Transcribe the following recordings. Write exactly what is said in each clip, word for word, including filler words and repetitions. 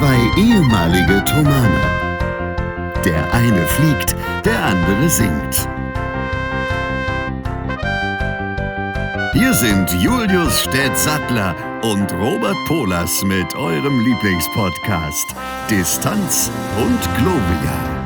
Zwei ehemalige Thomaner. Der eine fliegt, der andere singt. Hier sind Julius Städtsattler und Robert Polas mit eurem Lieblingspodcast Distanz und Globia.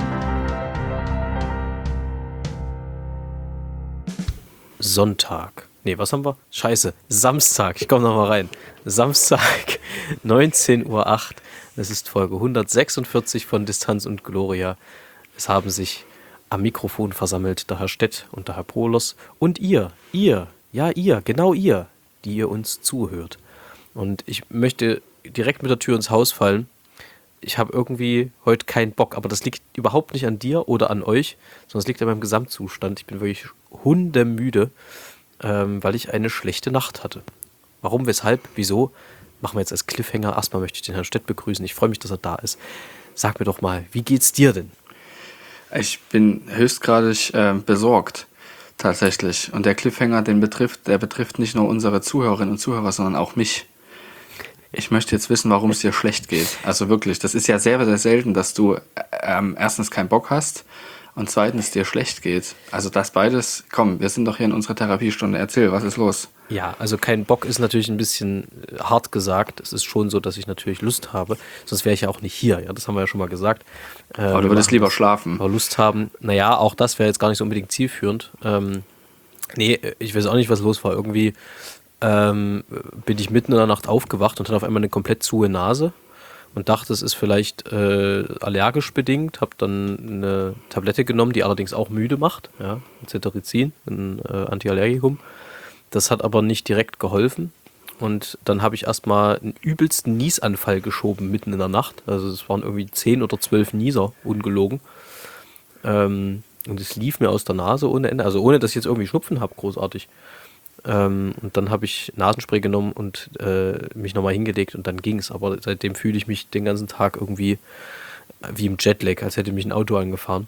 Sonntag. Nee, was haben wir? Scheiße. Samstag. Ich komme nochmal rein. Samstag, neunzehn Uhr acht. Das ist Folge hundertsechsundvierzig von Distanz und Gloria. Es haben sich am Mikrofon versammelt der Herr Stett und der Herr Polos und ihr, ihr, ja ihr, genau ihr, die ihr uns zuhört. Und ich möchte direkt mit der Tür ins Haus fallen. Ich habe irgendwie heute keinen Bock, aber das liegt überhaupt nicht an dir oder an euch, sondern es liegt an meinem Gesamtzustand. Ich bin wirklich hundemüde, ähm, weil ich eine schlechte Nacht hatte. Warum, weshalb, wieso? Machen wir jetzt als Cliffhanger. Erstmal möchte ich den Herrn Stett begrüßen. Ich freue mich, dass er da ist. Sag mir doch mal, wie geht's dir denn? Ich bin höchstgradig äh, besorgt, tatsächlich. Und der Cliffhanger, den betrifft, der betrifft nicht nur unsere Zuhörerinnen und Zuhörer, sondern auch mich. Ich möchte jetzt wissen, warum es dir schlecht geht. Also wirklich, das ist ja sehr, sehr selten, dass du ähm, erstens keinen Bock hast und zweitens dir schlecht geht. Also das beides, komm, wir sind doch hier in unserer Therapiestunde. Erzähl, was ist los? Ja, also kein Bock ist natürlich ein bisschen hart gesagt. Es ist schon so, dass ich natürlich Lust habe. Sonst wäre ich ja auch nicht hier. Ja, das haben wir ja schon mal gesagt. Ähm, Aber du würdest lieber schlafen. Aber Lust haben. Naja, auch das wäre jetzt gar nicht so unbedingt zielführend. Ähm, nee, ich weiß auch nicht, was los war. Irgendwie ähm, bin ich mitten in der Nacht aufgewacht und hatte auf einmal eine komplett zuhe Nase und dachte, es ist vielleicht äh, allergisch bedingt. Habe dann eine Tablette genommen, die allerdings auch müde macht. Ja, Cetirizin, ein äh, Antiallergikum. Das hat aber nicht direkt geholfen. Und dann habe ich erstmal einen übelsten Niesanfall geschoben mitten in der Nacht. Also es waren irgendwie zehn oder zwölf Nieser, ungelogen. Ähm, und es lief mir aus der Nase ohne Ende. Also ohne, dass ich jetzt irgendwie Schnupfen habe, großartig. Ähm, und dann habe ich Nasenspray genommen und äh, mich nochmal hingelegt und dann ging es. Aber seitdem fühle ich mich den ganzen Tag irgendwie wie im Jetlag, als hätte mich ein Auto angefahren.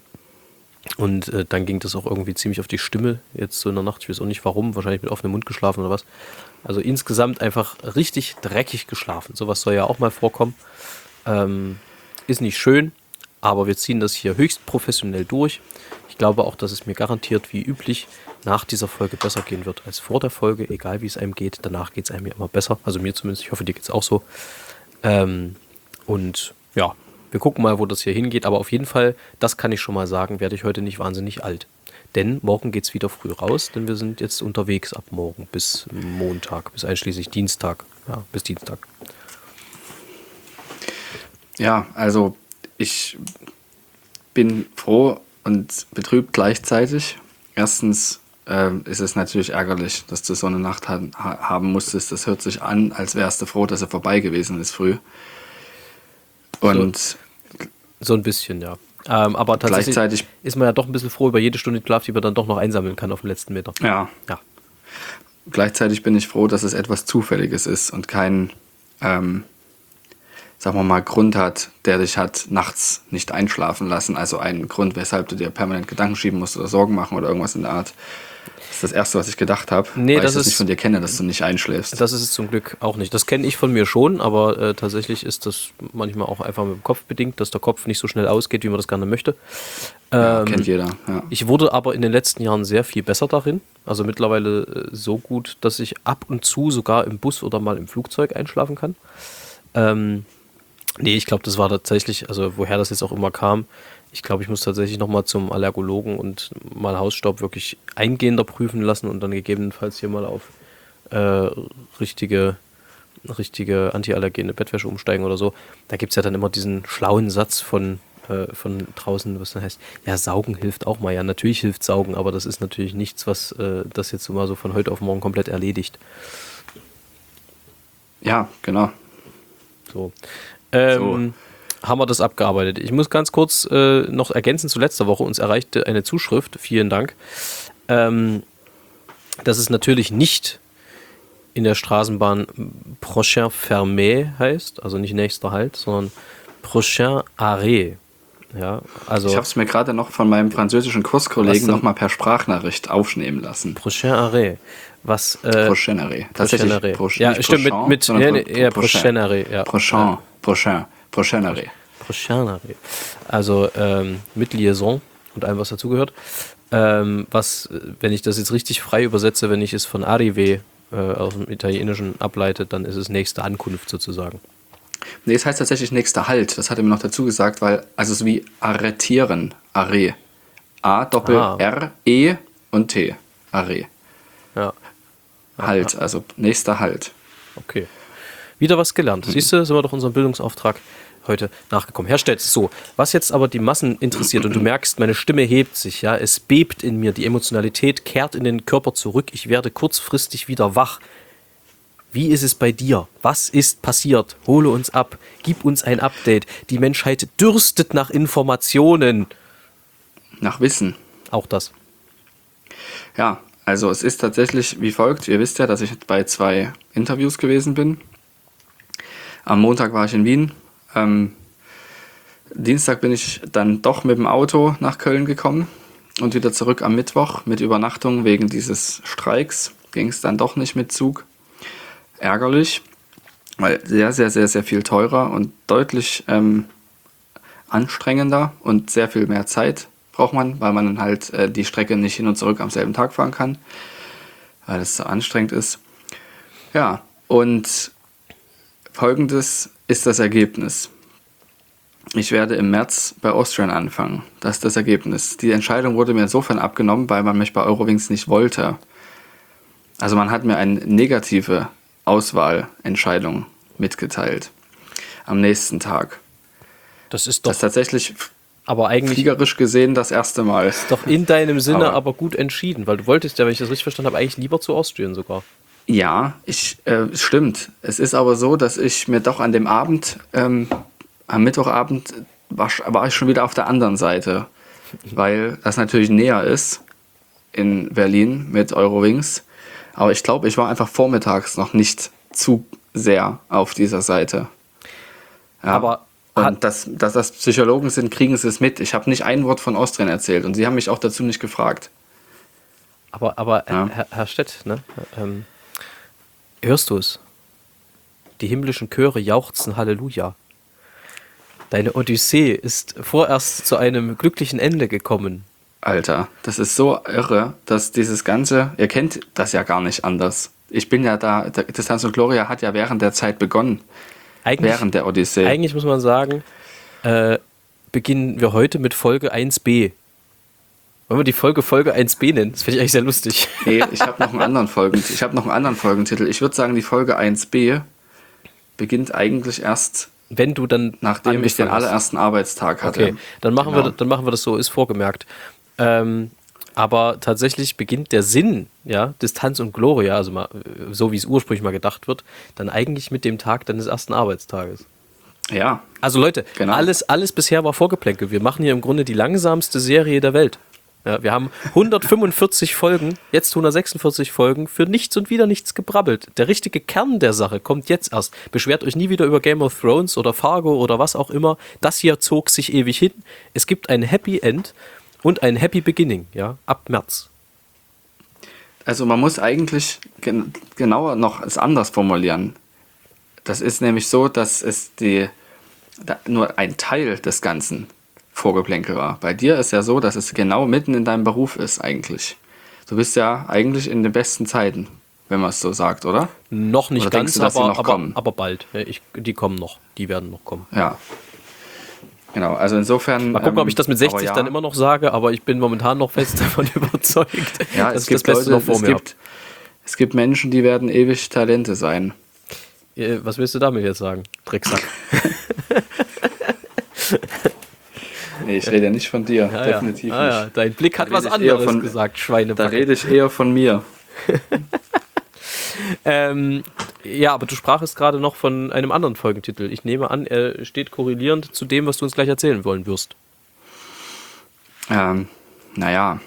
Und äh, dann ging das auch irgendwie ziemlich auf die Stimme jetzt so in der Nacht. Ich weiß auch nicht warum, wahrscheinlich mit offenem Mund geschlafen oder was. Also insgesamt einfach richtig dreckig geschlafen. Sowas soll ja auch mal vorkommen. Ähm, ist nicht schön, aber wir ziehen das hier höchst professionell durch. Ich glaube auch, dass es mir garantiert wie üblich nach dieser Folge besser gehen wird als vor der Folge, egal wie es einem geht. Danach geht es einem ja immer besser, also mir zumindest. Ich hoffe, dir geht es auch so. Ähm, und ja, wir gucken mal, wo das hier hingeht, aber auf jeden Fall, das kann ich schon mal sagen, werde ich heute nicht wahnsinnig alt. Denn morgen geht es wieder früh raus, denn wir sind jetzt unterwegs ab morgen bis Montag, bis einschließlich Dienstag. Ja, bis Dienstag. Ja, also ich bin froh und betrübt gleichzeitig. Erstens äh, ist es natürlich ärgerlich, dass du so eine Nacht ha- haben musstest. Das hört sich an, als wärst du froh, dass er vorbei gewesen ist früh. Und so, so ein bisschen, ja. Ähm, aber tatsächlich gleichzeitig ist man ja doch ein bisschen froh über jede Stunde Schlaf, die man dann doch noch einsammeln kann auf dem letzten Meter. Ja. ja. Gleichzeitig bin ich froh, dass es etwas Zufälliges ist und kein, ähm, sagen wir mal, Grund hat, der dich hat nachts nicht einschlafen lassen. Also einen Grund, weshalb du dir permanent Gedanken schieben musst oder Sorgen machen oder irgendwas in der Art. Das ist das Erste, was ich gedacht habe, nee, weil das ich das ist, nicht von dir kenne, dass du nicht einschläfst. Das ist es zum Glück auch nicht. Das kenne ich von mir schon, aber äh, tatsächlich ist das manchmal auch einfach mit dem Kopf bedingt, dass der Kopf nicht so schnell ausgeht, wie man das gerne möchte. Ähm, ja, kennt jeder. Ja. Ich wurde aber in den letzten Jahren sehr viel besser darin. Also mittlerweile äh, so gut, dass ich ab und zu sogar im Bus oder mal im Flugzeug einschlafen kann. Ähm, nee, ich glaube, das war tatsächlich, also woher das jetzt auch immer kam, ich glaube, ich muss tatsächlich nochmal zum Allergologen und mal Hausstaub wirklich eingehender prüfen lassen und dann gegebenenfalls hier mal auf äh, richtige, richtige antiallergene Bettwäsche umsteigen oder so. Da gibt es ja dann immer diesen schlauen Satz von, äh, von draußen, was dann heißt, ja, Saugen hilft auch mal. Ja, natürlich hilft Saugen, aber das ist natürlich nichts, was äh, das jetzt mal so von heute auf morgen komplett erledigt. Ja, genau. So. Ähm, so. Haben wir das abgearbeitet. Ich muss ganz kurz äh, noch ergänzen zu letzter Woche. Uns erreichte eine Zuschrift, vielen Dank, ähm, dass es natürlich nicht in der Straßenbahn Prochain Fermé heißt, also nicht nächster Halt, sondern Prochain Arrêt. Ja, also ich habe es mir gerade noch von meinem französischen Kurskollegen nochmal per Sprachnachricht aufnehmen lassen. Prochain Arrêt. Was, äh, Prochain Arrêt. Tatsächlich. Prochain Arrät. Prochain, ja, nicht stimmt, Prochain, mit, mit sondern nee, nee, ja, Prochain Arrêt. Ja. Prochain, ja. Prochain, Prochaine. Prochaine. Also ähm, mit Liaison und allem, was dazugehört. Ähm, was, wenn ich das jetzt richtig frei übersetze, wenn ich es von Arrivé äh, aus dem Italienischen ableite, dann ist es nächste Ankunft sozusagen. Nee, es heißt tatsächlich nächster Halt. Das hat er mir noch dazu gesagt, weil, also es ist wie arretieren. Arrêt. A, Doppel, Ah. R, E und T. Arrêt. Ja, Halt, also nächster Halt. okay. Wieder was gelernt. Siehst du, sind wir doch unserem Bildungsauftrag heute nachgekommen. Herr Stelz, so, was jetzt aber die Massen interessiert und du merkst, meine Stimme hebt sich, ja, es bebt in mir, die Emotionalität kehrt in den Körper zurück, ich werde kurzfristig wieder wach. Wie ist es bei dir? Was ist passiert? Hole uns ab, gib uns ein Update. Die Menschheit dürstet nach Informationen. Nach Wissen. Auch das. Ja, also es ist tatsächlich wie folgt. Ihr wisst ja, dass ich bei zwei Interviews gewesen bin. Am Montag war ich in Wien. Ähm, Dienstag bin ich dann doch mit dem Auto nach Köln gekommen und wieder zurück am Mittwoch mit Übernachtung wegen dieses Streiks. Ging es dann doch nicht mit Zug. Ärgerlich, weil sehr, sehr, sehr, sehr viel teurer und deutlich ähm, anstrengender und sehr viel mehr Zeit braucht man, weil man dann halt äh, die Strecke nicht hin und zurück am selben Tag fahren kann, weil es so anstrengend ist. Ja, und folgendes ist das Ergebnis. Ich werde im März bei Austrian anfangen. Das ist das Ergebnis. Die Entscheidung wurde mir insofern abgenommen, weil man mich bei Eurowings nicht wollte. Also man hat mir eine negative Auswahlentscheidung mitgeteilt am nächsten Tag. Das ist Das doch, ist tatsächlich aber eigentlich fliegerisch gesehen das erste Mal. doch in deinem Sinne Aber- aber gut entschieden, weil du wolltest ja, wenn ich das richtig verstanden habe, eigentlich lieber zu Austrian sogar. Ja, ich, äh, stimmt. Es ist aber so, dass ich mir doch an dem Abend, ähm, am Mittwochabend, war, sch- war ich schon wieder auf der anderen Seite, weil das natürlich näher ist in Berlin mit Eurowings. Aber ich glaube, ich war einfach vormittags noch nicht zu sehr auf dieser Seite. Ja. Aber und hat- dass, dass das Psychologen sind, kriegen sie es mit. Ich habe nicht ein Wort von Austrian erzählt und sie haben mich auch dazu nicht gefragt. Aber, aber Ja. Herr, Herr Stett, ne? Ähm, hörst du es? Die himmlischen Chöre jauchzen Halleluja. Deine Odyssee ist vorerst zu einem glücklichen Ende gekommen. Alter, das ist so irre, dass dieses Ganze, ihr kennt das ja gar nicht anders. Ich bin ja da, der Distanz und Gloria hat ja während der Zeit begonnen, Eigentlich, während der Odyssee. eigentlich muss man sagen, äh, beginnen wir heute mit Folge eins b. Wollen wir die Folge Folge eins b nennen? Das finde ich eigentlich sehr lustig. Nee, ich habe noch einen anderen Folgen, ich habe noch einen anderen Folgentitel. Ich würde sagen, die Folge eins b beginnt eigentlich erst, Wenn du dann nachdem ich den angefangen hast. allerersten Arbeitstag hatte. Okay, dann machen, Genau. wir, dann machen wir das so, ist vorgemerkt. Ähm, aber tatsächlich beginnt der Sinn, ja, Distanz und Gloria, also mal, äh, so wie es ursprünglich mal gedacht wird, dann eigentlich mit dem Tag deines ersten Arbeitstages. Ja, Also Leute, Genau. alles, alles bisher war Vorgeplänkel. Wir machen hier im Grunde die langsamste Serie der Welt. Ja, wir haben hundertfünfundvierzig Folgen, jetzt hundertsechsundvierzig Folgen, für nichts und wieder nichts gebrabbelt. Der richtige Kern der Sache kommt jetzt erst. Beschwert euch nie wieder über Game of Thrones oder Fargo oder was auch immer. Das hier zog sich ewig hin. Es gibt ein Happy End und ein Happy Beginning, ja, ab März. also man muss eigentlich gen genauer noch es anders formulieren. Das ist nämlich so, dass es die, da, nur ein Teil des Ganzen Vorgeplänkel war. Bei dir ist ja so, dass es genau mitten in deinem Beruf ist eigentlich. Du bist ja eigentlich in den besten Zeiten, wenn man es so sagt, oder? Noch nicht Oder denkst ganz, du, dass sie aber, noch aber, kommen? aber bald. Ja, Ich, die kommen noch, die werden noch kommen. Ja. Genau, also insofern... Mal gucken, ähm, ob ich das mit aber sechzig ja, dann immer noch sage, aber ich bin momentan noch fest davon überzeugt, Ja, dass es ich das gibt Beste Leute, noch vor es mir habe. gibt, es gibt Menschen, die werden ewig Talente sein. Äh, Was willst du damit jetzt sagen, Drecksack? Nee, ich rede ja nicht von dir, Ja, definitiv ja. Ah, ja. nicht. Dein Blick hat Da was rede ich eher anderes von- gesagt, Da Schweinebacke. rede ich eher von mir. Ähm, ja, aber du sprachest gerade noch von einem anderen Folgentitel. Ich nehme an, er steht korrelierend zu dem, was du uns gleich erzählen wollen wirst. Ähm, naja.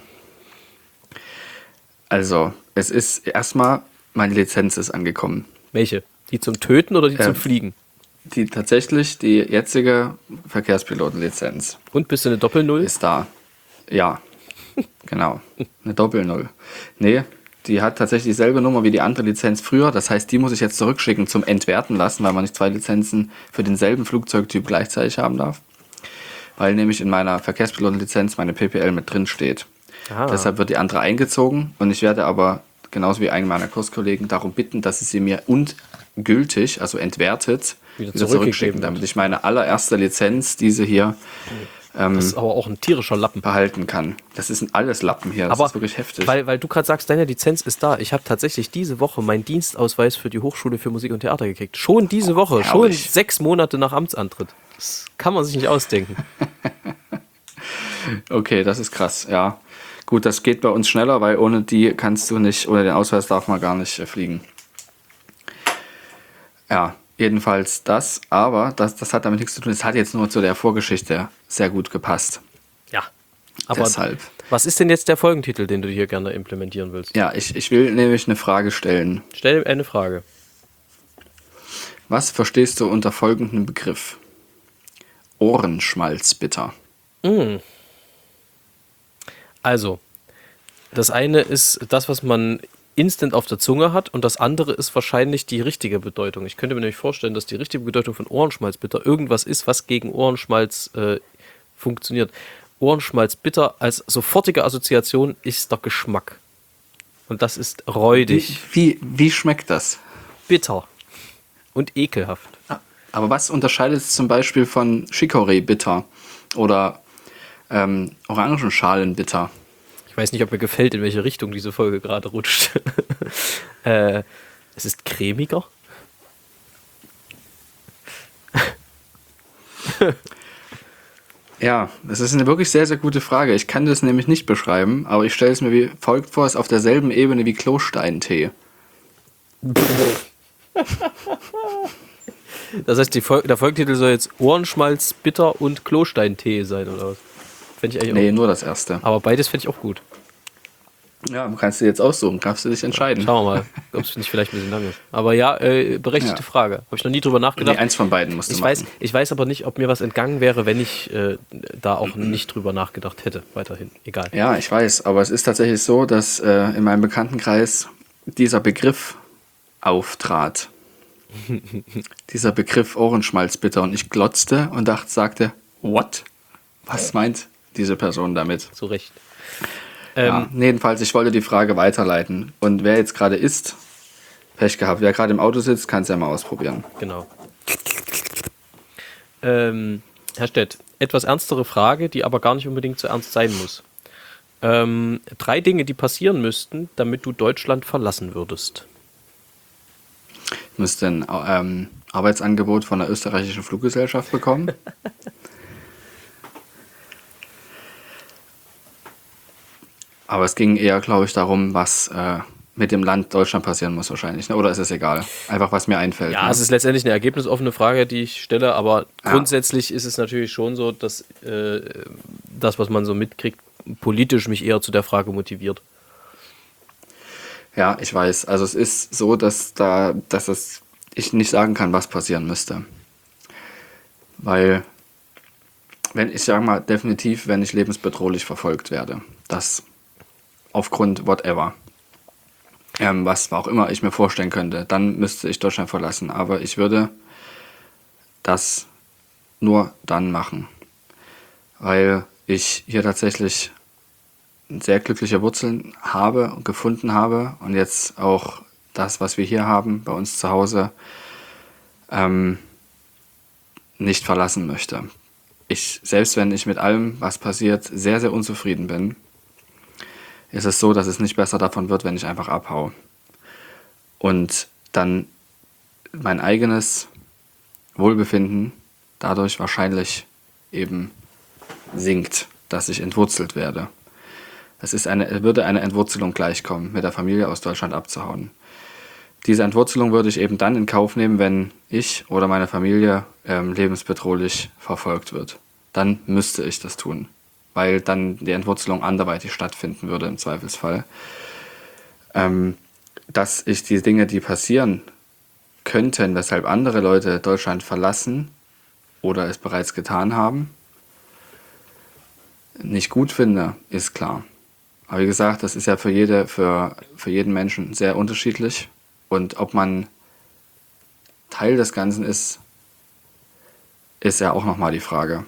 Also, es ist erstmal, meine Lizenz ist angekommen. Welche? Die zum Töten oder die Ja. zum Fliegen? Die tatsächlich, die jetzige Verkehrspilotenlizenz Und bist du eine Doppel-Null? ist da. Ja, genau. Eine Doppel-Null. Nee, Die hat tatsächlich dieselbe Nummer wie die andere Lizenz früher. Das heißt, die muss ich jetzt zurückschicken zum Entwerten lassen, weil man nicht zwei Lizenzen für denselben Flugzeugtyp gleichzeitig haben darf. Weil nämlich in meiner Verkehrspilotenlizenz meine P P L mit drin steht. Ah. Deshalb wird die andere eingezogen und ich werde aber, genauso wie einen meiner Kurskollegen, darum bitten, dass sie sie mir ungültig, also entwertet, Wieder wieder, zurückgegeben zurückschicken, wird. damit ich meine allererste Lizenz, diese hier, ähm, Das ist aber auch ein tierischer Lappen. behalten kann. Das ist alles Lappen hier, das Aber ist wirklich heftig. Weil, weil du gerade sagst, deine Lizenz ist da. Ich habe tatsächlich diese Woche meinen Dienstausweis für die Hochschule für Musik und Theater gekriegt. Schon diese Woche, schon herrlich. sechs Monate nach Amtsantritt. Das kann man sich nicht ausdenken. Okay, das ist krass, ja. Gut, das geht bei uns schneller, weil ohne die kannst du nicht, ohne den Ausweis darf man gar nicht äh, fliegen. Ja, jedenfalls das, aber das, das hat damit nichts zu tun. Es hat jetzt nur zu der Vorgeschichte sehr gut gepasst. Ja. Aber Deshalb. was ist denn jetzt der Folgentitel, den du hier gerne implementieren willst? Ja, ich, ich will nämlich eine Frage stellen. Stell eine Frage. Was verstehst du unter folgendem Begriff? Ohrenschmalzbitter. Also, das eine ist das, was man instant auf der Zunge hat, und das andere ist wahrscheinlich die richtige Bedeutung. Ich könnte mir nämlich vorstellen, dass die richtige Bedeutung von Ohrenschmalzbitter irgendwas ist, was gegen Ohrenschmalz äh, funktioniert. Ohrenschmalzbitter als sofortige Assoziation ist der Geschmack. Und das ist räudig, Wie, wie, wie schmeckt das? bitter und ekelhaft. Aber was unterscheidet es zum Beispiel von Chicorée-Bitter oder ähm, Orangenschalenbitter? Ich weiß nicht, ob mir gefällt, in welche Richtung diese Folge gerade rutscht. äh, es ist cremiger. Ja, das ist eine wirklich sehr, sehr gute Frage. Ich kann das nämlich nicht beschreiben, aber ich stelle es mir wie folgt vor, es ist auf derselben Ebene wie Klosteintee. Das heißt, die Fol der Folgetitel soll jetzt Ohrenschmalz, Bitter und Klosteintee sein, oder was? Fände ich eigentlich Nee, auch. nur das erste. Aber beides fände ich auch gut. Ja, kannst du jetzt aussuchen, kannst du dich entscheiden. Schauen wir mal, ob es nicht vielleicht ein bisschen lang ist. Aber ja, äh, berechtigte Ja. Frage. Habe ich noch nie drüber Nee, nachgedacht. eins von beiden musst du ich, machen. weiß, ich weiß aber nicht, ob mir was entgangen wäre, wenn ich äh, da auch nicht drüber nachgedacht hätte. Weiterhin. Egal. Ja, ich weiß, aber es ist tatsächlich so, dass äh, in meinem Bekanntenkreis dieser Begriff auftrat. Dieser Begriff Ohrenschmalzbitter, und ich glotzte und dachte, sagte, what? Was meint diese Person damit? Zu Recht. Ja, Ähm, jedenfalls, ich wollte die Frage weiterleiten. Und wer jetzt gerade isst, Pech gehabt. Wer gerade im Auto sitzt, kann es ja mal ausprobieren. Genau. Ähm, Herr Stett, etwas ernstere Frage, die aber gar nicht unbedingt so ernst sein muss. Ähm, drei Dinge, die passieren müssten, damit du Deutschland verlassen würdest. Ich müsste ein ähm, Arbeitsangebot von der österreichischen Fluggesellschaft bekommen. Aber es ging eher, glaube ich, darum, was äh, mit dem Land Deutschland passieren muss wahrscheinlich. Ne? Oder ist es egal? Einfach, was mir einfällt. Ja, ne? es ist letztendlich eine ergebnisoffene Frage, die ich stelle, aber Ja. grundsätzlich ist es natürlich schon so, dass äh, das, was man so mitkriegt, politisch mich eher zu der Frage motiviert. Ja, ich weiß. Also es ist so, dass da, dass es, ich nicht sagen kann, was passieren müsste. Weil, wenn ich sage mal, definitiv, wenn ich lebensbedrohlich verfolgt werde, das aufgrund whatever, ähm, was auch immer ich mir vorstellen könnte, dann müsste ich Deutschland verlassen. Aber ich würde das nur dann machen, weil ich hier tatsächlich sehr glückliche Wurzeln habe und gefunden habe und jetzt auch das, was wir hier haben, bei uns zu Hause, ähm, nicht verlassen möchte. Ich, selbst wenn ich mit allem, was passiert, sehr, sehr unzufrieden bin, ist es so, dass es nicht besser davon wird, wenn ich einfach abhaue. Und dann mein eigenes Wohlbefinden dadurch wahrscheinlich eben sinkt, dass ich entwurzelt werde. Es ist eine, würde eine Entwurzelung gleichkommen, mit der Familie aus Deutschland abzuhauen. Diese Entwurzelung würde ich eben dann in Kauf nehmen, wenn ich oder meine Familie ähm, lebensbedrohlich verfolgt wird. Dann müsste ich das tun, weil dann die Entwurzelung anderweitig stattfinden würde im Zweifelsfall. Ähm, dass ich die Dinge, die passieren könnten, weshalb andere Leute Deutschland verlassen oder es bereits getan haben, nicht gut finde, ist klar. Aber wie gesagt, das ist ja für jede, für, für jeden Menschen sehr unterschiedlich. Und ob man Teil des Ganzen ist, ist ja auch nochmal die Frage.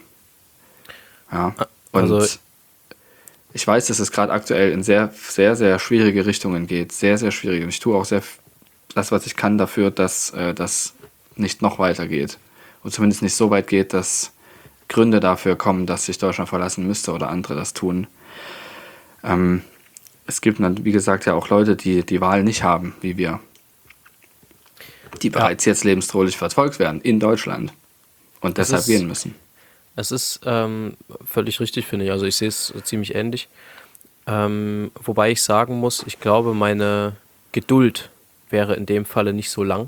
Ja. Und Also- ich weiß, dass es gerade aktuell in sehr, sehr, sehr schwierige Richtungen geht. Sehr, sehr schwierige. Und ich tue auch sehr f- das, was ich kann dafür, dass äh, das nicht noch weiter geht. Und zumindest nicht so weit geht, dass Gründe dafür kommen, dass sich Deutschland verlassen müsste oder andere das tun. Ähm, es gibt, dann, wie gesagt, ja auch Leute, die die Wahl nicht haben, wie wir. Die bereits jetzt lebensdrohlich verfolgt werden in Deutschland und Das deshalb ist- gehen müssen. Es ist ähm, völlig richtig, finde ich. Also ich sehe es ziemlich ähnlich. Ähm, wobei ich sagen muss, ich glaube, meine Geduld wäre in dem Falle nicht so lang.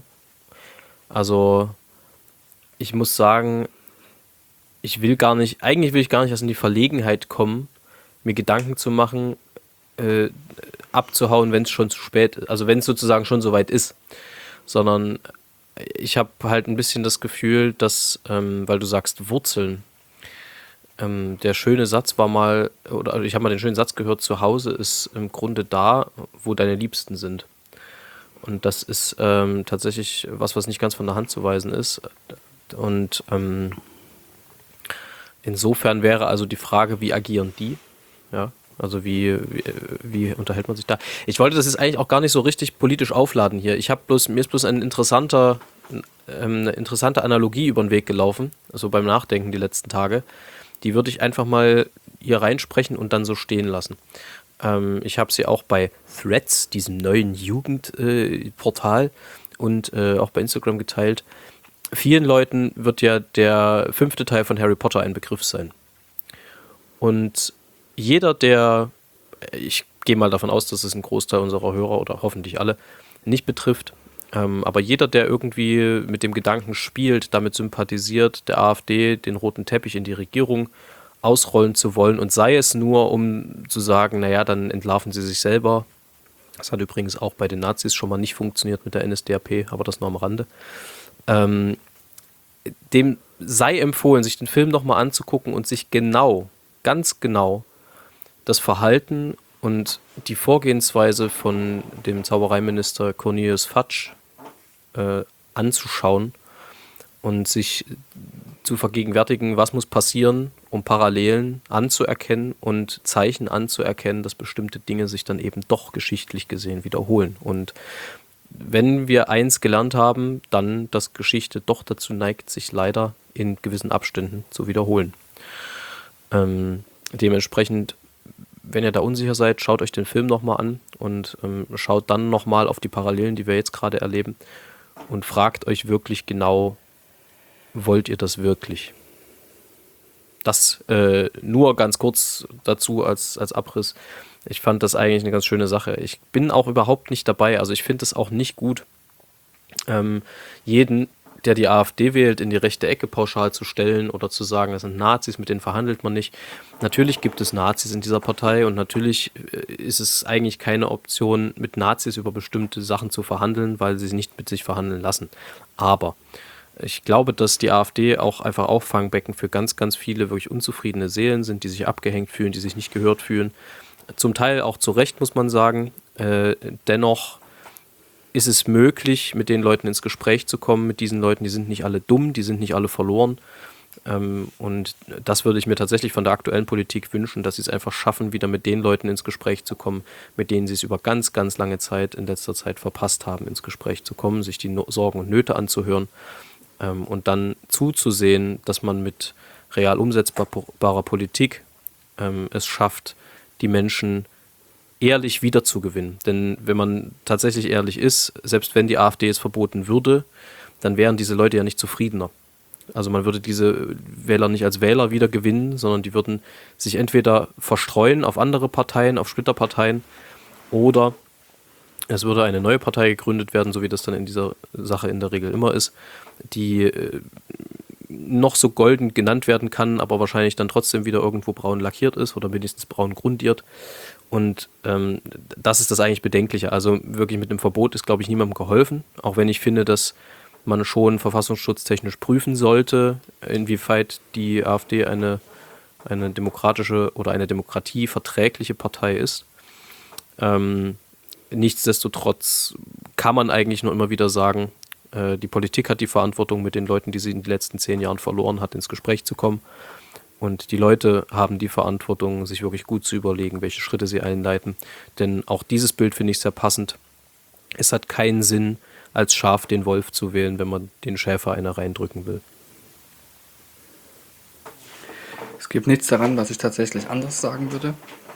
Also ich muss sagen, ich will gar nicht, eigentlich will ich gar nicht erst in die Verlegenheit kommen, mir Gedanken zu machen, äh, abzuhauen, wenn es schon zu spät ist. Also wenn es sozusagen schon soweit ist. Sondern ich habe halt ein bisschen das Gefühl, dass, ähm, weil du sagst Wurzeln, ähm, der schöne Satz war mal, oder ich habe mal den schönen Satz gehört, zu Hause ist im Grunde da, wo deine Liebsten sind. Und das ist ähm, tatsächlich was, was nicht ganz von der Hand zu weisen ist. Und ähm, insofern wäre also die Frage, wie agieren die? Ja, also wie, wie, wie unterhält man sich da? Ich wollte das jetzt eigentlich auch gar nicht so richtig politisch aufladen hier. Ich habe bloß, mir ist bloß ein interessanter, ähm, eine interessante Analogie über den Weg gelaufen, also beim Nachdenken die letzten Tage. Die würde ich einfach mal hier reinsprechen und dann so stehen lassen. Ähm, ich habe sie auch bei Threads, diesem neuen Jugendportal, äh, und äh, auch bei Instagram geteilt. Vielen Leuten wird ja der fünfte Teil von Harry Potter ein Begriff sein. Und jeder, der, ich gehe mal davon aus, dass es einen Großteil unserer Hörer oder hoffentlich alle nicht betrifft, ähm, aber jeder, der irgendwie mit dem Gedanken spielt, damit sympathisiert, der AfD den roten Teppich in die Regierung ausrollen zu wollen und sei es nur, um zu sagen, naja, dann entlarven sie sich selber. Das hat übrigens auch bei den Nazis schon mal nicht funktioniert mit der N S D A P, aber das nur am Rande. Ähm, dem sei empfohlen, sich den Film nochmal anzugucken und sich genau, ganz genau das Verhalten und die Vorgehensweise von dem Zaubereiminister Cornelius Fudge äh, anzuschauen und sich zu vergegenwärtigen, was muss passieren, um Parallelen anzuerkennen und Zeichen anzuerkennen, dass bestimmte Dinge sich dann eben doch geschichtlich gesehen wiederholen. Und wenn wir eins gelernt haben, dann, dass Geschichte doch dazu neigt, sich leider in gewissen Abständen zu wiederholen. Ähm, dementsprechend, wenn ihr da unsicher seid, schaut euch den Film nochmal an und ähm, schaut dann nochmal auf die Parallelen, die wir jetzt gerade erleben und fragt euch wirklich genau, wollt ihr das wirklich? Das äh, nur ganz kurz dazu als, als Abriss. Ich fand das eigentlich eine ganz schöne Sache. Ich bin auch überhaupt nicht dabei, also ich finde es auch nicht gut, ähm, jeden, der die AfD wählt, in die rechte Ecke pauschal zu stellen oder zu sagen, das sind Nazis, mit denen verhandelt man nicht. Natürlich gibt es Nazis in dieser Partei und natürlich ist es eigentlich keine Option, mit Nazis über bestimmte Sachen zu verhandeln, weil sie nicht mit sich verhandeln lassen. Aber ich glaube, dass die AfD auch einfach Auffangbecken für ganz, ganz viele wirklich unzufriedene Seelen sind, die sich abgehängt fühlen, die sich nicht gehört fühlen. Zum Teil auch zu Recht, muss man sagen. Äh, dennoch ist es möglich, mit den Leuten ins Gespräch zu kommen, mit diesen Leuten, die sind nicht alle dumm, die sind nicht alle verloren. Ähm, und das würde ich mir tatsächlich von der aktuellen Politik wünschen, dass sie es einfach schaffen, wieder mit den Leuten ins Gespräch zu kommen, mit denen sie es über ganz, ganz lange Zeit in letzter Zeit verpasst haben, ins Gespräch zu kommen, sich die no- Sorgen und Nöte anzuhören. Ähm, und dann zuzusehen, dass man mit real umsetzbarer Politik ähm, es schafft, die Menschen ehrlich wiederzugewinnen. Denn wenn man tatsächlich ehrlich ist, selbst wenn die AfD es verboten würde, dann wären diese Leute ja nicht zufriedener. Also man würde diese Wähler nicht als Wähler wiedergewinnen, sondern die würden sich entweder verstreuen auf andere Parteien, auf Splitterparteien, oder es würde eine neue Partei gegründet werden, so wie das dann in dieser Sache in der Regel immer ist, die äh, noch so golden genannt werden kann, aber wahrscheinlich dann trotzdem wieder irgendwo braun lackiert ist oder wenigstens braun grundiert. Und ähm, das ist das eigentlich Bedenkliche. Also wirklich mit einem Verbot ist, glaube ich, niemandem geholfen, auch wenn ich finde, dass man schon verfassungsschutztechnisch prüfen sollte, inwieweit die AfD eine, eine demokratische oder eine demokratieverträgliche Partei ist. Ähm, nichtsdestotrotz kann man eigentlich nur immer wieder sagen, äh, die Politik hat die Verantwortung, mit den Leuten, die sie in den letzten zehn Jahren verloren hat, ins Gespräch zu kommen. Und die Leute haben die Verantwortung, sich wirklich gut zu überlegen, welche Schritte sie einleiten. Denn auch dieses Bild finde ich sehr passend. Es hat keinen Sinn, als Schaf den Wolf zu wählen, wenn man den Schäfer einer reindrücken will. Es gibt nichts daran, was ich tatsächlich anders sagen würde.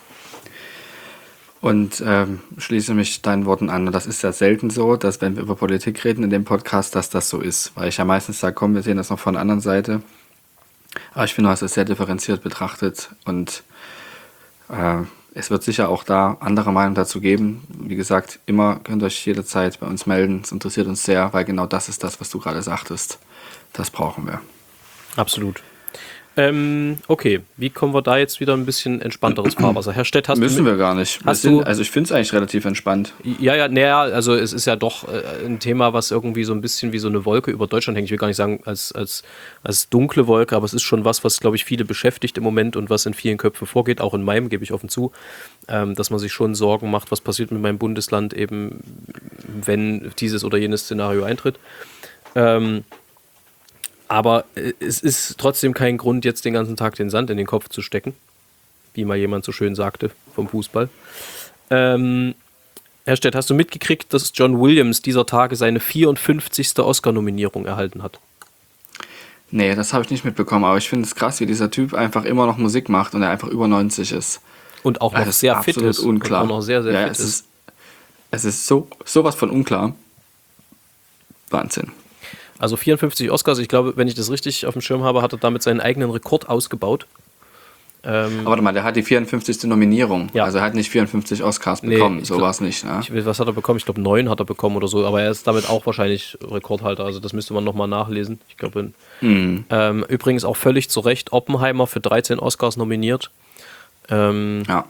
Und ähm, schließe mich deinen Worten an. Und das ist ja selten so, dass wenn wir über Politik reden in dem Podcast, dass das so ist. Weil ich ja meistens sage, komm, wir sehen das noch von der anderen Seite. Aber ich finde, du hast es sehr differenziert betrachtet. Und äh, es wird sicher auch da andere Meinungen dazu geben. Wie gesagt, immer könnt ihr euch jederzeit bei uns melden. Es interessiert uns sehr, weil genau das ist das, was du gerade sagtest. Das brauchen wir. Absolut. Ähm, okay, wie kommen wir da jetzt wieder ein bisschen entspannteres Fahrwasser? Herr Stett, hast Müssen du... wir gar nicht. Wir hast sind, du- also ich finde es eigentlich relativ entspannt. Ja, ja, naja, also es ist ja doch äh, ein Thema, was irgendwie so ein bisschen wie so eine Wolke über Deutschland hängt. Ich will gar nicht sagen als, als, als dunkle Wolke, aber es ist schon was, was, glaube ich, viele beschäftigt im Moment und was in vielen Köpfen vorgeht, auch in meinem, gebe ich offen zu, ähm, dass man sich schon Sorgen macht, was passiert mit meinem Bundesland eben, wenn dieses oder jenes Szenario eintritt. Ähm, aber äh, es ist trotzdem kein Grund, jetzt den ganzen Tag den Sand in den Kopf zu stecken, wie mal jemand so schön sagte vom Fußball. Ähm, Herr Stett, hast du mitgekriegt, dass John Williams dieser Tage seine vierundfünfzigste Oscar-Nominierung erhalten hat? Nee, das habe ich nicht mitbekommen, aber ich finde es krass, wie dieser Typ einfach immer noch Musik macht und er einfach über neunzig ist. Und auch noch Das ist sehr fit absolut ist. unklar. Und auch noch sehr, sehr ja, fit es ist. ist. Es ist so sowas von unklar. Wahnsinn. Also vierundfünfzig Oscars, ich glaube, wenn ich das richtig auf dem Schirm habe, hat er damit seinen eigenen Rekord ausgebaut. Ähm, Aber warte mal, der hat die vierundfünfzigste Nominierung. Ja. Also er hat nicht vierundfünfzig Oscars Nee, bekommen. ich So glaub- war es nicht. Ne? ich, was hat er bekommen? Ich glaube, neun hat er bekommen oder so, aber er ist damit auch wahrscheinlich Rekordhalter. Also das müsste man nochmal nachlesen. Ich glaube, Mhm. ähm, übrigens auch völlig zu Recht Oppenheimer für dreizehn Oscars nominiert. Ähm, Ja.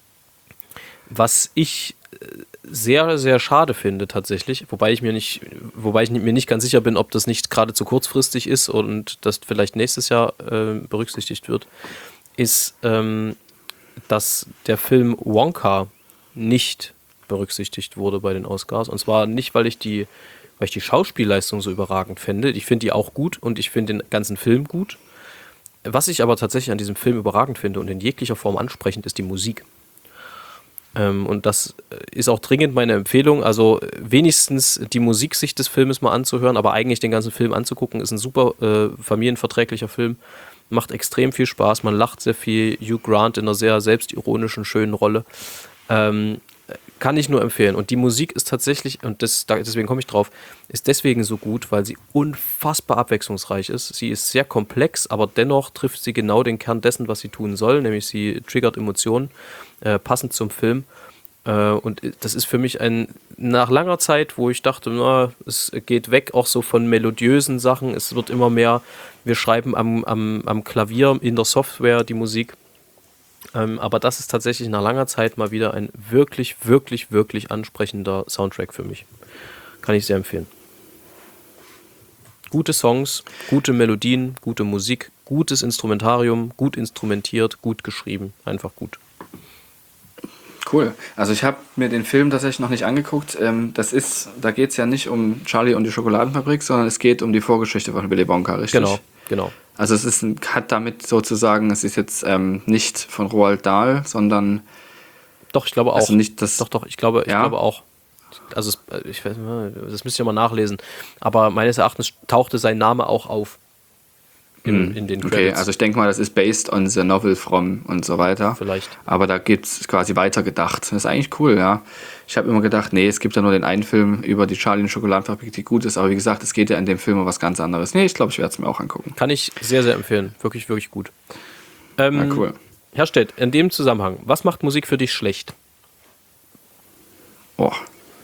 Was ich äh, sehr, sehr schade finde tatsächlich, wobei ich mir nicht, wobei ich mir nicht ganz sicher bin, ob das nicht gerade zu kurzfristig ist und das vielleicht nächstes Jahr äh, berücksichtigt wird, ist, ähm, dass der Film Wonka nicht berücksichtigt wurde bei den Oscars. Und zwar nicht, weil ich die, weil ich die Schauspielleistung so überragend finde. Ich finde die auch gut und ich finde den ganzen Film gut. Was ich aber tatsächlich an diesem Film überragend finde und in jeglicher Form ansprechend, ist die Musik. Ähm, und das ist auch dringend meine Empfehlung, also wenigstens die Musik sich des Filmes mal anzuhören, aber eigentlich den ganzen Film anzugucken, ist ein super äh, familienverträglicher Film, macht extrem viel Spaß, man lacht sehr viel, Hugh Grant in einer sehr selbstironischen, schönen Rolle, ähm, kann ich nur empfehlen. Und die Musik ist tatsächlich, und das, da- deswegen komme ich drauf, ist deswegen so gut, weil sie unfassbar abwechslungsreich ist. Sie ist sehr komplex, aber dennoch trifft sie genau den Kern dessen, was sie tun soll, nämlich sie triggert Emotionen, äh, passend zum Film. Äh, und das ist für mich ein, nach langer Zeit, wo ich dachte, na, es geht weg auch so von melodiösen Sachen, es wird immer mehr, wir schreiben am, am, am Klavier in der Software die Musik. Ähm, aber das ist tatsächlich nach langer Zeit mal wieder ein wirklich, wirklich, wirklich ansprechender Soundtrack für mich. Kann ich sehr empfehlen. Gute Songs, gute Melodien, gute Musik, gutes Instrumentarium, gut instrumentiert, gut geschrieben, einfach gut. Cool. Also ich habe mir den Film tatsächlich noch nicht angeguckt. Ähm, das ist, da geht es ja nicht um Charlie und die Schokoladenfabrik, sondern es geht um die Vorgeschichte von Willy Wonka, richtig? Genau, genau. Also es ist ein, hat damit sozusagen, es ist jetzt ähm, nicht von Roald Dahl, sondern Doch, ich glaube auch. also nicht das. Doch, doch, ich glaube, ich Ja? glaube auch. Also, es, ich weiß nicht, das müsst ihr mal nachlesen. Aber meines Erachtens tauchte sein Name auch auf in, in den Okay, Credits. also ich denke mal, das ist based on the novel from und so weiter. Vielleicht. Aber da gibt es quasi weitergedacht. Das ist eigentlich cool, ja. Ich habe immer gedacht, nee, es gibt ja nur den einen Film über die Charlie und die Schokoladenfabrik, die gut ist. Aber wie gesagt, es geht ja in dem Film um was ganz anderes. Nee, ich glaube, ich werde es mir auch angucken. Kann ich sehr, sehr empfehlen. Wirklich, wirklich gut. Ähm, Ja, cool. Herr Stett, in dem Zusammenhang, was macht Musik für dich schlecht? Boah.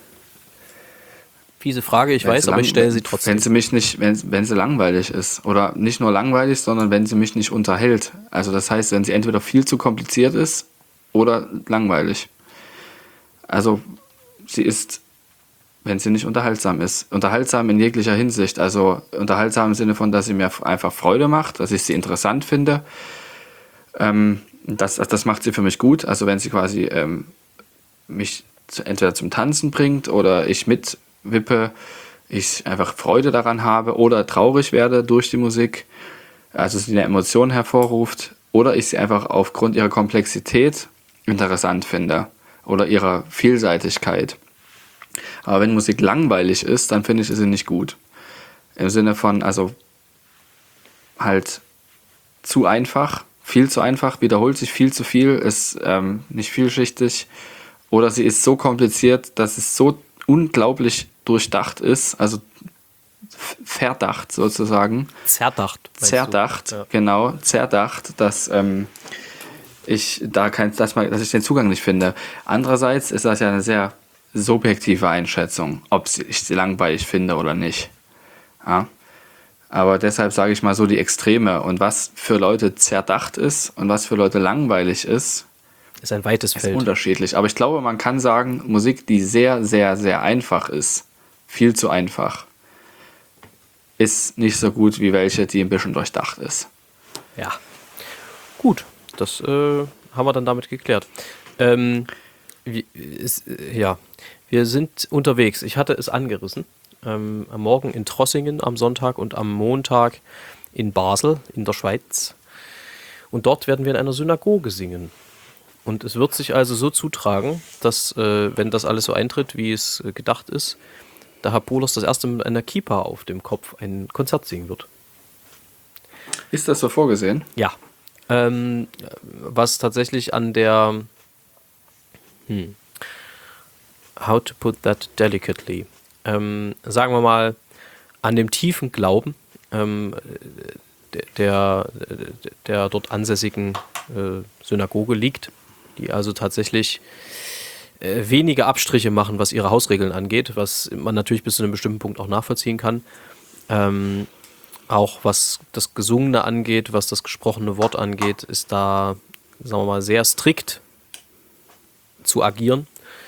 Fiese Frage, ich Wenn weiß, sie aber lang- ich stelle sie Wenn trotzdem. sie mich nicht, wenn, wenn sie langweilig ist. Oder nicht nur langweilig, sondern wenn sie mich nicht unterhält. Also das heißt, wenn sie entweder viel zu kompliziert ist oder langweilig. Also sie ist, wenn sie nicht unterhaltsam ist. Unterhaltsam in jeglicher Hinsicht. Also unterhaltsam im Sinne von, dass sie mir einfach Freude macht, dass ich sie interessant finde. Ähm, das, das macht sie für mich gut. Also wenn sie quasi ähm, mich zu, entweder zum Tanzen bringt oder ich mitwippe, ich einfach Freude daran habe oder traurig werde durch die Musik, also sie eine Emotion hervorruft, oder ich sie einfach aufgrund ihrer Komplexität interessant finde oder ihrer Vielseitigkeit. Aber wenn Musik langweilig ist, dann finde ich sie nicht gut. Im Sinne von, also halt zu einfach, viel zu einfach, wiederholt sich viel zu viel, ist ähm, nicht vielschichtig, oder sie ist so kompliziert, dass es so unglaublich durchdacht ist, also verdacht sozusagen. Zerdacht. Zerdacht, Ja. genau, zerdacht, dass ähm, ich da kein, dass, man, dass ich den Zugang nicht finde. Andererseits ist das ja eine sehr subjektive Einschätzung, ob ich sie langweilig finde oder nicht. Ja? Aber deshalb sage ich mal so die Extreme. Und was für Leute zerdacht ist und was für Leute langweilig ist, Ist ein weites ist Feld. unterschiedlich. Aber ich glaube, man kann sagen, Musik, die sehr, sehr, sehr einfach ist, viel zu einfach, ist nicht so gut wie welche, die ein bisschen durchdacht ist. Ja. Gut, das äh, haben wir dann damit geklärt. Ähm, wie, ist, äh, ja, wir sind unterwegs. Ich hatte es angerissen. Ähm, am Morgen in Trossingen am Sonntag und am Montag in Basel in der Schweiz. Und dort werden wir in einer Synagoge singen. Und es wird sich also so zutragen, dass, äh, wenn das alles so eintritt, wie es äh, gedacht ist, der Herr Pohlers das erste mit einer Kippa auf dem Kopf ein Konzert singen wird. Ist das so vorgesehen? Ja. Ähm, was tatsächlich an der hm, how to put that delicately, ähm, sagen wir mal, an dem tiefen Glauben ähm, der, der, der dort ansässigen äh, Synagoge liegt, die also tatsächlich äh, wenige Abstriche machen, was ihre Hausregeln angeht, was man natürlich bis zu einem bestimmten Punkt auch nachvollziehen kann. Ähm, auch was das Gesungene angeht, was das gesprochene Wort angeht, ist da, sagen wir mal, sehr strikt zu agieren.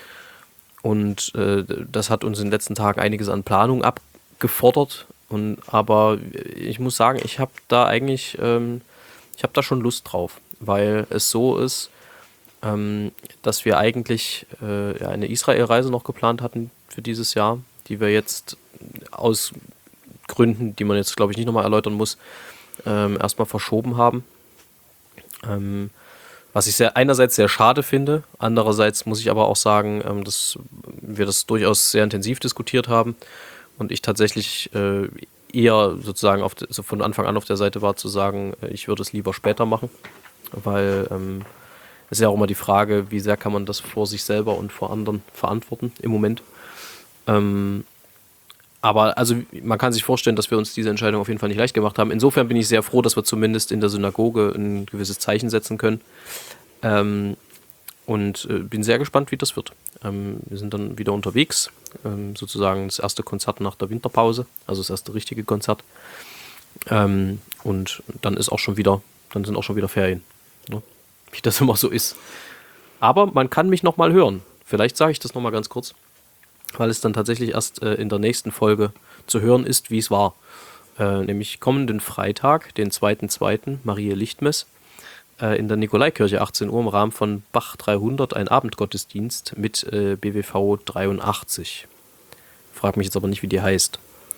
Und äh, das hat uns in den letzten Tagen einiges an Planung abgefordert. Und, aber ich muss sagen, ich habe da eigentlich, ähm, ich habe da schon Lust drauf, weil es so ist, ähm, dass wir eigentlich äh, ja, eine Israel-Reise noch geplant hatten für dieses Jahr, die wir jetzt aus Gründen, die man jetzt, glaube ich, nicht nochmal erläutern muss, ähm, erstmal verschoben haben. Ähm, was ich sehr, einerseits sehr schade finde, andererseits muss ich aber auch sagen, ähm, dass wir das durchaus sehr intensiv diskutiert haben und ich tatsächlich äh, eher sozusagen auf de, so von Anfang an auf der Seite war, zu sagen, äh, ich würde es lieber später machen, weil ähm, es ist ja auch immer die Frage, wie sehr kann man das vor sich selber und vor anderen verantworten im Moment. Ähm, Aber also man kann sich vorstellen, dass wir uns diese Entscheidung auf jeden Fall nicht leicht gemacht haben. Insofern bin ich sehr froh, dass wir zumindest in der Synagoge ein gewisses Zeichen setzen können. Ähm, und äh, bin sehr gespannt, wie das wird. Ähm, wir sind dann wieder unterwegs. Ähm, sozusagen das erste Konzert nach der Winterpause. Also das erste richtige Konzert. Ähm, und dann ist auch schon wieder, dann sind auch schon wieder Ferien. Ne? Wie das immer so ist. Aber man kann mich nochmal hören. Vielleicht sage ich das nochmal ganz kurz, weil es dann tatsächlich erst äh, in der nächsten Folge zu hören ist, wie es war. Äh, nämlich kommenden Freitag, den zweiten zweiten Marie Lichtmess, äh, in der Nikolaikirche achtzehn Uhr im Rahmen von Bach dreihundert, ein Abendgottesdienst mit äh, B W V dreiundachtzig. Frag mich jetzt aber nicht, wie die heißt.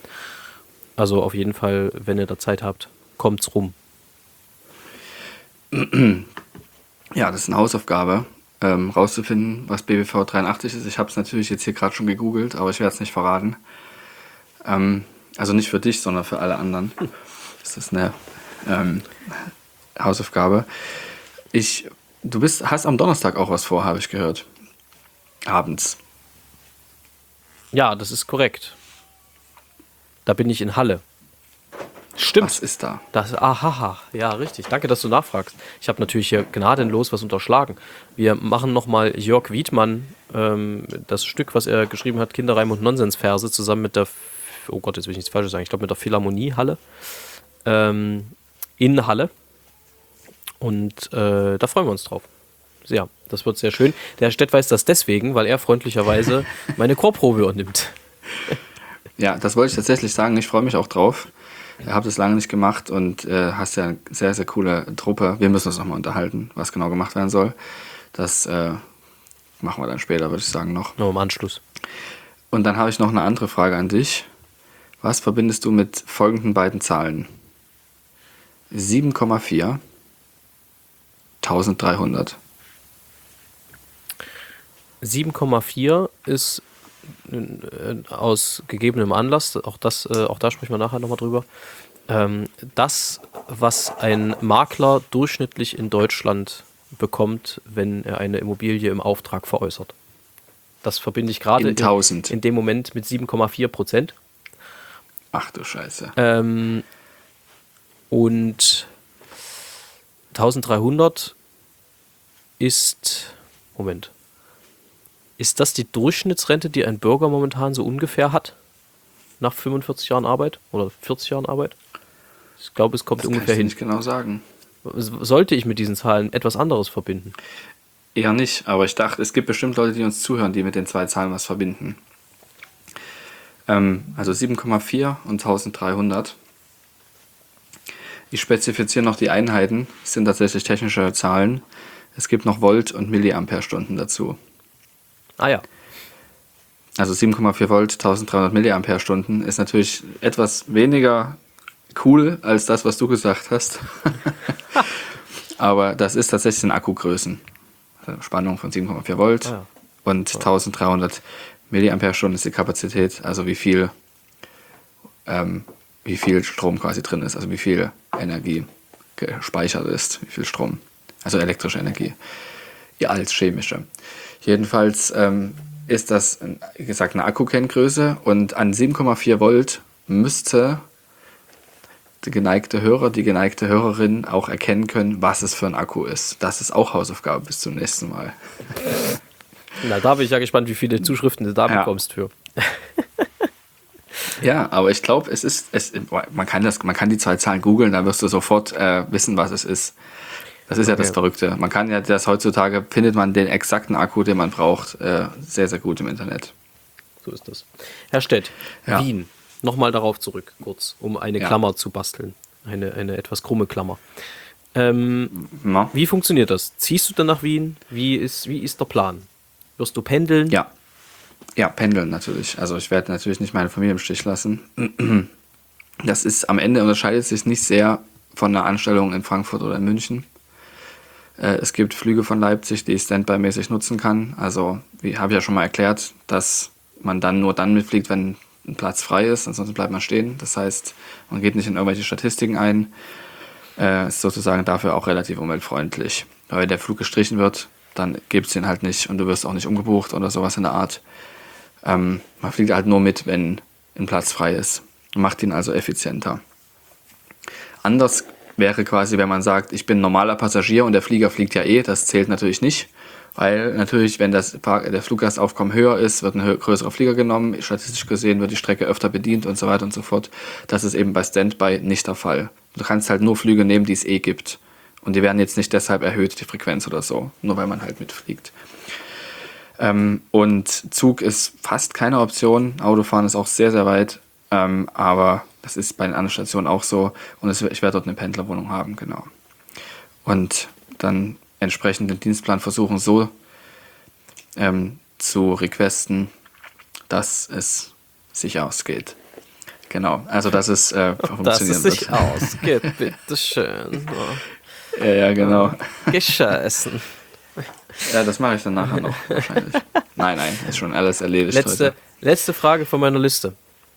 Also auf jeden Fall, wenn ihr da Zeit habt, kommt's rum. Ja, das ist eine Hausaufgabe, ähm, rauszufinden, was B W V dreiundachtzig ist. Ich habe es natürlich jetzt hier gerade schon gegoogelt, aber ich werde es nicht verraten. Ähm, also nicht für dich, sondern für alle anderen. Das ist eine ähm, Hausaufgabe. Ich, du bist, hast am Donnerstag auch was vor, habe ich gehört. Abends. Ja, das ist korrekt. Da bin ich in Halle. Stimmt. Was ist da? Das, ahaha, ja, richtig. Danke, dass du nachfragst. Ich habe natürlich hier gnadenlos was unterschlagen. Wir machen nochmal Jörg Wiedmann, ähm, das Stück, was er geschrieben hat, Kinderreim und Nonsensverse, zusammen mit der, oh Gott, jetzt will ich nichts Falsches sagen, ich glaube mit der Philharmonie Halle, ähm, in Halle. Und äh, da freuen wir uns drauf. Ja, das wird sehr schön. Der Herr Stett weiß das deswegen, weil er freundlicherweise meine Chorprobe übernimmt. Ja, das wollte ich tatsächlich sagen. Ich freue mich auch drauf. Ich habe das lange nicht gemacht und äh, hast ja eine sehr, sehr coole Truppe. Wir müssen uns nochmal unterhalten, was genau gemacht werden soll. Das äh, machen wir dann später, würde ich sagen, noch. Nur im Anschluss. Und dann habe ich noch eine andere Frage an dich. Was verbindest du mit folgenden beiden Zahlen? sieben Komma vier, dreizehnhundert. sieben Komma vier ist äh, aus gegebenem Anlass, auch, das, äh, auch da sprechen wir nachher nochmal drüber, ähm, das, was ein Makler durchschnittlich in Deutschland bekommt, wenn er eine Immobilie im Auftrag veräußert. Das verbinde ich gerade In tausend. in, in dem Moment mit sieben Komma vier Prozent. Ach du Scheiße. Ähm, und dreizehnhundert ist, Moment, ist das die Durchschnittsrente, die ein Bürger momentan so ungefähr hat? Nach fünfundvierzig Jahren Arbeit oder vierzig Jahren Arbeit? Ich glaube, es kommt Das kann ungefähr ich dir hin. nicht genau sagen. Sollte ich mit diesen Zahlen etwas anderes verbinden? Eher nicht, aber ich dachte, es gibt bestimmt Leute, die uns zuhören, die mit den zwei Zahlen was verbinden. Ähm, also sieben Komma vier und dreizehnhundert. Ich spezifiziere noch die Einheiten, das sind tatsächlich technische Zahlen. Es gibt noch Volt und Milliampere-Stunden dazu. Ah ja. Also sieben Komma vier Volt, dreizehnhundert Milliampere-Stunden ist natürlich etwas weniger cool als das, was du gesagt hast. Aber das ist tatsächlich in Akkugrößen. Also Spannung von sieben Komma vier Volt Ah ja. und dreizehnhundert Milliampere-Stunden ist die Kapazität, also wie viel, ähm, wie viel Strom quasi drin ist, also wie viel Energie gespeichert ist, wie viel Strom, also elektrische Energie, ja, als chemische. Jedenfalls ähm, ist das, wie gesagt, eine Akkukenngröße und an sieben Komma vier Volt müsste der geneigte Hörer, die geneigte Hörerin auch erkennen können, was es für ein Akku ist. Das ist auch Hausaufgabe bis zum nächsten Mal. Na, da bin ich ja gespannt, wie viele Zuschriften du da Ja. bekommst für. Ja, aber ich glaube, es ist, es, man kann das, man kann die zwei Zahlen googeln, dann wirst du sofort äh, wissen, was es ist. Das ist ja das Okay. Verrückte. Man kann ja das heutzutage, findet man den exakten Akku, den man braucht, äh, sehr, sehr gut im Internet. So ist das. Herr Stett, Ja. Wien. Nochmal darauf zurück, kurz, um eine Ja. Klammer zu basteln. Eine, eine etwas krumme Klammer. Ähm, Ja. wie funktioniert das? Ziehst du dann nach Wien? Wie ist, wie ist der Plan? Wirst du pendeln? Ja. Ja, pendeln natürlich. Also ich werde natürlich nicht meine Familie im Stich lassen. Das ist, am Ende unterscheidet sich nicht sehr von einer Anstellung in Frankfurt oder in München. Äh, es gibt Flüge von Leipzig, die ich standby-mäßig nutzen kann. Also, wie habe ich ja schon mal erklärt, dass man dann nur dann mitfliegt, wenn ein Platz frei ist, ansonsten bleibt man stehen. Das heißt, man geht nicht in irgendwelche Statistiken ein. Äh, ist sozusagen dafür auch relativ umweltfreundlich. Weil wenn der Flug gestrichen wird, dann gibt es den halt nicht und du wirst auch nicht umgebucht oder sowas in der Art. Ähm, man fliegt halt nur mit, wenn ein Platz frei ist. Macht ihn also effizienter. Anders wäre quasi, wenn man sagt, ich bin normaler Passagier und der Flieger fliegt ja eh, das zählt natürlich nicht. Weil natürlich, wenn das, der Fluggastaufkommen höher ist, wird ein hö- größerer Flieger genommen. Statistisch gesehen wird die Strecke öfter bedient und so weiter und so fort. Das ist eben bei Standby nicht der Fall. Du kannst halt nur Flüge nehmen, die es eh gibt. Und die werden jetzt nicht deshalb erhöht, die Frequenz oder so. Nur weil man halt mitfliegt. Ähm, und Zug ist fast keine Option. Autofahren ist auch sehr, sehr weit. Ähm, aber das ist bei den anderen Stationen auch so. Und es, ich werde dort eine Pendlerwohnung haben, genau. Und dann entsprechend den Dienstplan versuchen so ähm, zu requesten, dass es sich ausgeht. Genau, also dass es äh, Dass funktionieren es sich wird. ausgeht, bitteschön. Oh, Ja, ja, genau. Gescheißen. Ja, das mache ich dann nachher noch wahrscheinlich. Nein, nein, ist schon alles erledigt Letzte, heute. letzte Frage von meiner Liste.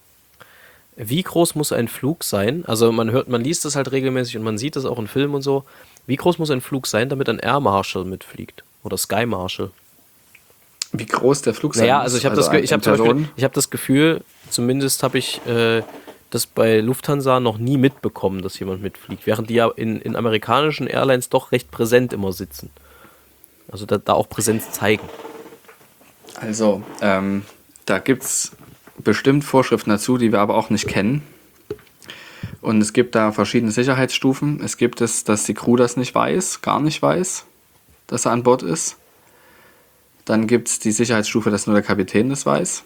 Wie groß muss ein Flug sein? Also man hört, man liest das halt regelmäßig und man sieht das auch in Filmen und so. Wie groß muss ein Flug sein, damit ein Air Marshal mitfliegt? Oder Sky Marshal? Wie groß der Flug sein Naja, muss? also ich habe das, ein- Ge- ich hab ein zum Beispiel, Personen- ich hab das Gefühl, zumindest habe ich äh, das bei Lufthansa noch nie mitbekommen, dass jemand mitfliegt. Während die ja in, in amerikanischen Airlines doch recht präsent immer sitzen. Also da, da auch Präsenz zeigen. Also, ähm, da gibt es bestimmt Vorschriften dazu, die wir aber auch nicht kennen. Und es gibt da verschiedene Sicherheitsstufen. Es gibt es, dass die Crew das nicht weiß, gar nicht weiß, dass er an Bord ist. Dann gibt es die Sicherheitsstufe, dass nur der Kapitän das weiß.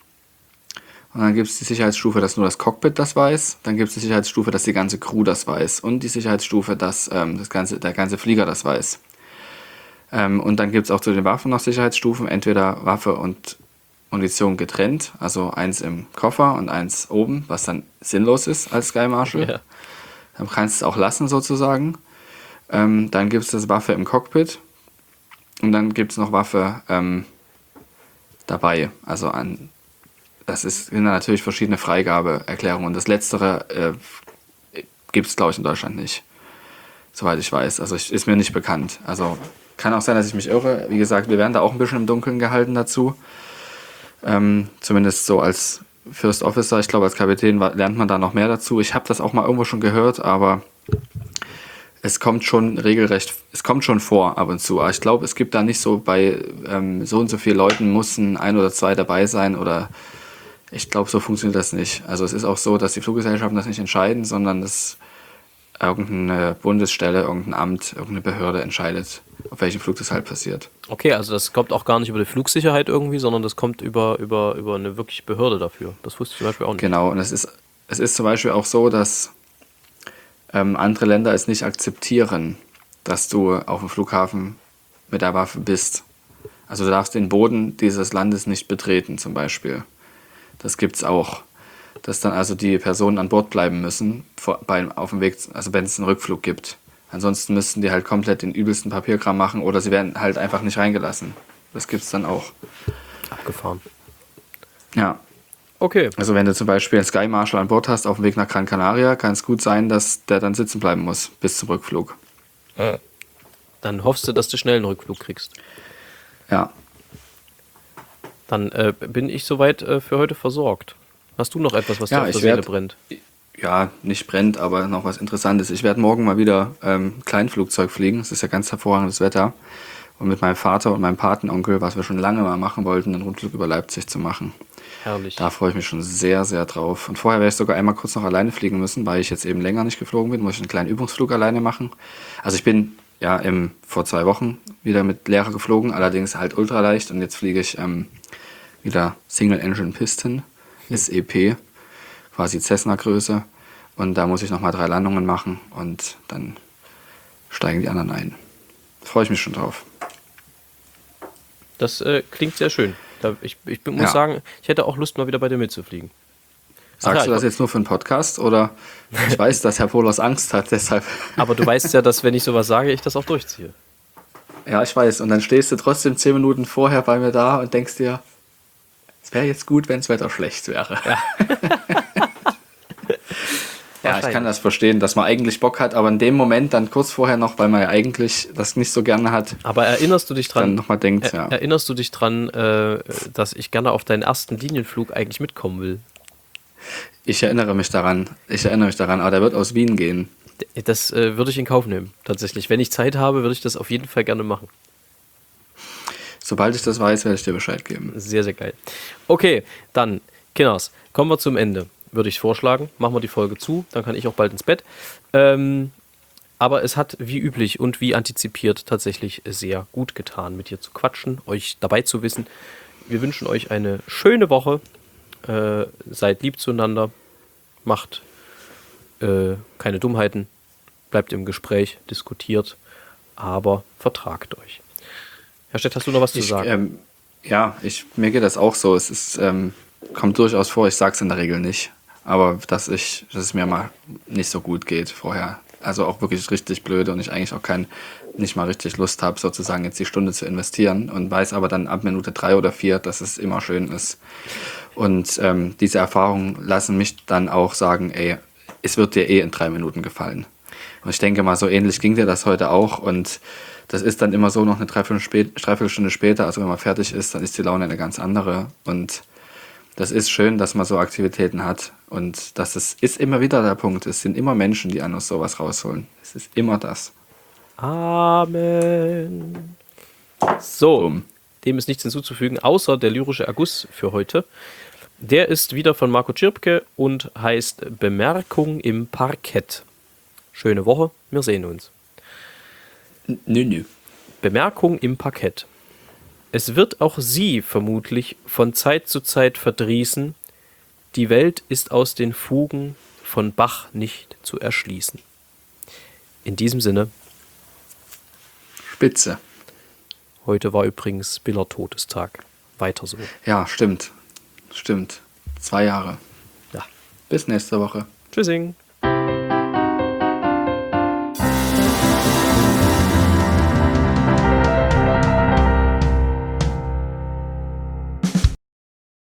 Und dann gibt es die Sicherheitsstufe, dass nur das Cockpit das weiß. Dann gibt es die Sicherheitsstufe, dass die ganze Crew das weiß. Und die Sicherheitsstufe, dass ähm, das ganze, der ganze Flieger das weiß. Ähm, und dann gibt es auch zu den Waffen noch Sicherheitsstufen, entweder Waffe und Munition getrennt, also eins im Koffer und eins oben, was dann sinnlos ist als Sky Marshal. Ja. Dann kannst du es auch lassen sozusagen. Ähm, dann gibt es das Waffe im Cockpit und dann gibt es noch Waffe ähm, dabei. Also an, das ist, sind dann natürlich verschiedene Freigabeerklärungen. Und das Letztere äh, gibt es, glaube ich, in Deutschland nicht, soweit ich weiß. Also ich, ist mir nicht bekannt. Also kann auch sein, dass ich mich irre. Wie gesagt, wir werden da auch ein bisschen im Dunkeln gehalten dazu. Ähm, zumindest so als First Officer. Ich glaube, als Kapitän lernt man da noch mehr dazu. Ich habe das auch mal irgendwo schon gehört, aber es kommt schon regelrecht, es kommt schon vor ab und zu. Aber ich glaube, es gibt da nicht so bei ähm, so und so vielen Leuten müssen ein oder zwei dabei sein oder ich glaube, so funktioniert das nicht. Also es ist auch so, dass die Fluggesellschaften das nicht entscheiden, sondern dass irgendeine Bundesstelle, irgendein Amt, irgendeine Behörde entscheidet, auf welchem Flug das halt passiert. Okay, also das kommt auch gar nicht über die Flugsicherheit irgendwie, sondern das kommt über, über, über eine wirkliche Behörde dafür. Das wusste ich zum Beispiel auch nicht. Genau, und es ist, es ist zum Beispiel auch so, dass ähm, andere Länder es nicht akzeptieren, dass du auf dem Flughafen mit der Waffe bist. Also du darfst den Boden dieses Landes nicht betreten zum Beispiel. Das gibt's auch. Dass dann also die Personen an Bord bleiben müssen, vor, bei, auf dem Weg, also wenn es einen Rückflug gibt. Ansonsten müssten die halt komplett den übelsten Papierkram machen oder sie werden halt einfach nicht reingelassen. Das gibt's dann auch. Abgefahren. Ja. Okay. Also wenn du zum Beispiel einen Sky Marshal an Bord hast auf dem Weg nach Gran Canaria, kann es gut sein, dass der dann sitzen bleiben muss bis zum Rückflug. Dann hoffst du, dass du schnell einen Rückflug kriegst. Ja. Dann äh, bin ich soweit äh, für heute versorgt. Hast du noch etwas, was Ja, dir auf der ich Seele werd- brennt? Ja, nicht brennt, aber noch was Interessantes. Ich werde morgen mal wieder ähm, Kleinflugzeug fliegen. Es ist ja ganz hervorragendes Wetter. Und mit meinem Vater und meinem Patenonkel, was wir schon lange mal machen wollten, einen Rundflug über Leipzig zu machen. Herrlich. Da freue ich mich schon sehr, sehr drauf. Und vorher wäre ich sogar einmal kurz noch alleine fliegen müssen, weil ich jetzt eben länger nicht geflogen bin. Muss ich einen kleinen Übungsflug alleine machen. Also ich bin ja im, vor zwei Wochen wieder mit Lehrer geflogen, allerdings halt ultraleicht. Und jetzt fliege ich ähm, wieder Single Engine Piston, S E P, quasi Cessna-Größe. Und da muss ich nochmal drei Landungen machen und dann steigen die anderen ein. Da freue ich mich schon drauf. Das äh, klingt sehr schön. Da, ich, ich bin- muss Ja. sagen, ich hätte auch Lust, mal wieder bei dir mitzufliegen. Sagst Ach ja, du das ich- jetzt nur für einen Podcast oder ich weiß, dass Herr Polos Angst hat, deshalb. Aber du weißt ja, dass wenn ich sowas sage, ich das auch durchziehe. Ja, ich weiß. Und dann stehst du trotzdem zehn Minuten vorher bei mir da und denkst dir, es wäre jetzt gut, wenn das Wetter schlecht wäre. Ja. Ja, ich kann das verstehen, dass man eigentlich Bock hat, aber in dem Moment dann kurz vorher noch, weil man ja eigentlich das nicht so gerne hat, Aber erinnerst du dich dann dran, nochmal denkt, er, ja. erinnerst du dich dran, äh, dass ich gerne auf deinen ersten Linienflug eigentlich mitkommen will? Ich erinnere mich daran, ich erinnere mich daran, aber der wird aus Wien gehen. Das äh, würde ich in Kauf nehmen, tatsächlich. Wenn ich Zeit habe, würde ich das auf jeden Fall gerne machen. Sobald ich das weiß, werde ich dir Bescheid geben. Sehr, sehr geil. Okay, dann, Kinders, kommen wir zum Ende, würde ich vorschlagen. Machen wir die Folge zu, dann kann ich auch bald ins Bett. Ähm, aber es hat wie üblich und wie antizipiert tatsächlich sehr gut getan, mit dir zu quatschen, euch dabei zu wissen. Wir wünschen euch eine schöne Woche. Äh, seid lieb zueinander. Macht äh, keine Dummheiten. Bleibt im Gespräch, diskutiert, aber vertragt euch. Herr Stett, hast du noch was zu Ich, sagen? ähm, ja, ich, mir geht das auch so. Es ist, ähm, kommt durchaus vor, ich sage es in der Regel nicht. Aber dass, ich, dass es mir mal nicht so gut geht vorher. Also auch wirklich richtig blöde und ich eigentlich auch kein, nicht mal richtig Lust habe, sozusagen jetzt die Stunde zu investieren und weiß aber dann ab Minute drei oder vier, dass es immer schön ist. Und ähm, diese Erfahrungen lassen mich dann auch sagen, ey, es wird dir eh in drei Minuten gefallen. Und ich denke mal, so ähnlich ging dir das heute auch. Und das ist dann immer so noch eine Dreiviertelstunde, spät, Dreiviertelstunde später, also wenn man fertig ist, dann ist die Laune eine ganz andere. Und das ist schön, dass man so Aktivitäten hat. Und das ist, ist immer wieder der Punkt. Es sind immer Menschen, die einen aus sowas rausholen. Es ist immer das. Amen. So, Boom. dem ist nichts hinzuzufügen, außer der lyrische Erguss für heute. Der ist wieder von Marco Tschirpke und heißt Bemerkung im Parkett. Schöne Woche, wir sehen uns. Nö, nö. Bemerkung im Parkett. Es wird auch Sie vermutlich von Zeit zu Zeit verdrießen. Die Welt ist aus den Fugen von Bach nicht zu erschließen. In diesem Sinne, Spitze. Heute war übrigens Biller Todestag. Weiter so. Ja, stimmt. Stimmt. Zwei Jahre. Ja. Bis nächste Woche. Tschüssing.